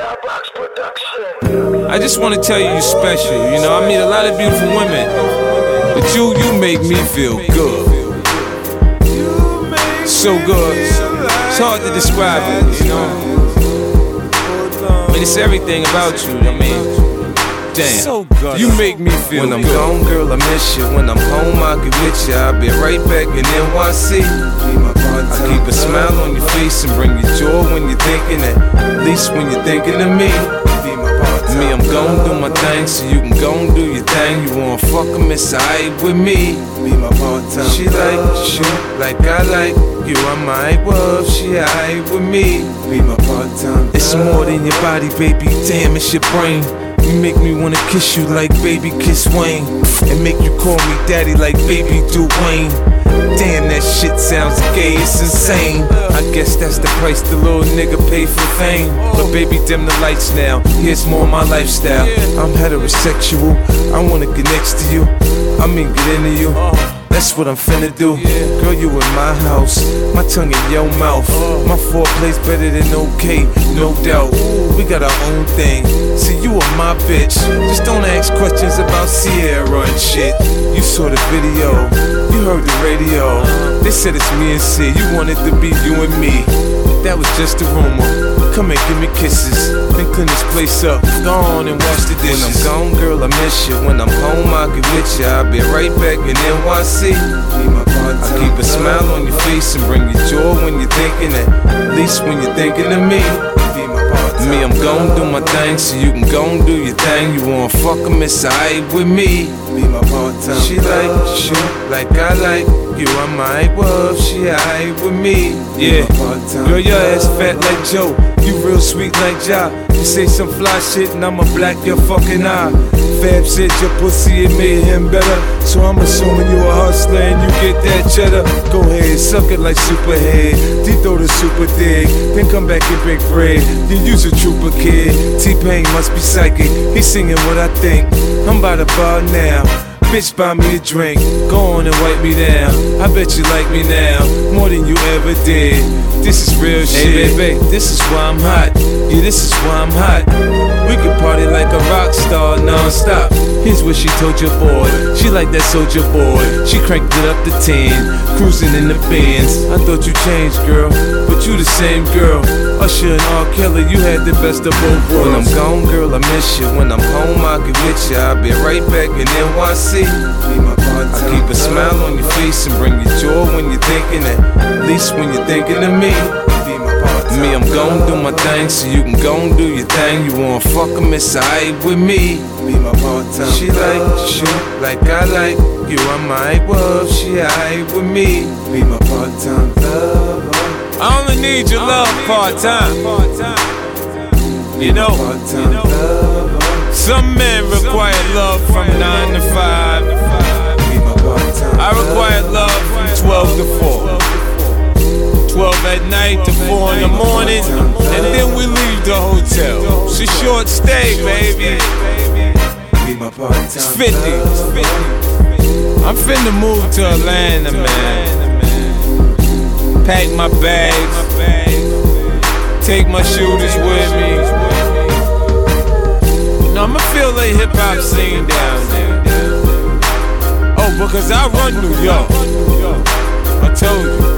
I just want to tell you you're special. You know, I meet a lot of beautiful women, but you make me feel good. So good. It's hard to describe it, you know. I mean, it's everything about you. I mean, damn, so good. You make me feel good. When I'm gone, girl, I miss you. When I'm home, I'll get with you. I'll be right back in NYC. I keep a smile on your face and bring you joy when you're thinking it. At least when you're thinking of me. Me, I'm gon' do my thing, so you can gon' do your thing. You wanna fuck him, it's alright with me. Be my part-time. She like you, like I like you. I'm alright with, she alright with me. Be my part-time. It's more than your body, baby. Damn, it's your brain. You make me wanna kiss you like baby kiss Wayne, and make you call me daddy like baby Dwayne. Damn, that shit sounds gay, it's insane. I guess that's the price the little nigga pay for fame. But baby, dim the lights now, here's more of my lifestyle. I'm heterosexual, I wanna get next to you. I mean get into you, that's what I'm finna do. Girl, you in my house, my tongue in your mouth. My foreplay's better than okay, no doubt. We got our own thing, see you are my bitch. Just don't ask questions about Sierra and shit. You saw the video, you heard the radio. They said it's me and Sid, you wanted to be you and me. That was just a rumor. Come and give me kisses, then clean this place up. Go on and wash the dishes. When I'm gone, girl, I miss you. When I'm home, I'll get with you. I'll be right back in NYC. I keep a smile on your face and bring you joy when you're thinking it. At least when you're thinking of me. Me, I'm gon' do my thing, so you can gon' do your thing. You wanna fuck him, it's alright with me. Be my part-time. She like you, like I like you. I'm alright with, she alright with me. Yeah, girl, your ass fat like Joe. You real sweet like Ja. You say some fly shit and I'ma black your fucking eye. Fab said your pussy, it made him better. So I'm assuming you a hustler and you get that cheddar. Go ahead, suck it like Superhead. Deep throw the super dig, then come back and break bread. You use a trooper kid. T-Pain must be psychic, he's singing what I think. I'm by the bar now, bitch buy me a drink. Go on and wipe me down, I bet you like me now more than you ever did. This is real shit. Hey baby, this is why I'm hot. Yeah, this is why I'm hot. We can party like a rock star non-stop. Here's what she told your boy. She like that Soldier Boy. She cranked it up to 10, cruising in the Benz. I thought you changed, girl, but you the same girl. Usher and R. Kelly, you had the best of both worlds. When I'm gone, girl, I miss you. When I'm home, I'll get with you. I'll be right back in NYC. I keep a smile on your face and bring you joy when you're thinking it. At least when you're thinking of me. Me, I'm gon' do my thing, so you can gon' do your thing. You wanna fuck him, it's alright with me. Be my part-time. She like you, like I like you. I'm alright with, she alright with me. Be my part-time lover. I only need your love part-time. You know, some men require love from 9 to 5. I require love from 12 to 4. 12 at night to 4 in the morning, and then we leave the hotel. It's a short stay, baby. It's 50. I'm finna move to Atlanta, man. Pack my bags, take my shooters with me. You know, I'ma feel like hip-hop scene down there. Oh, because I run New York. I told you.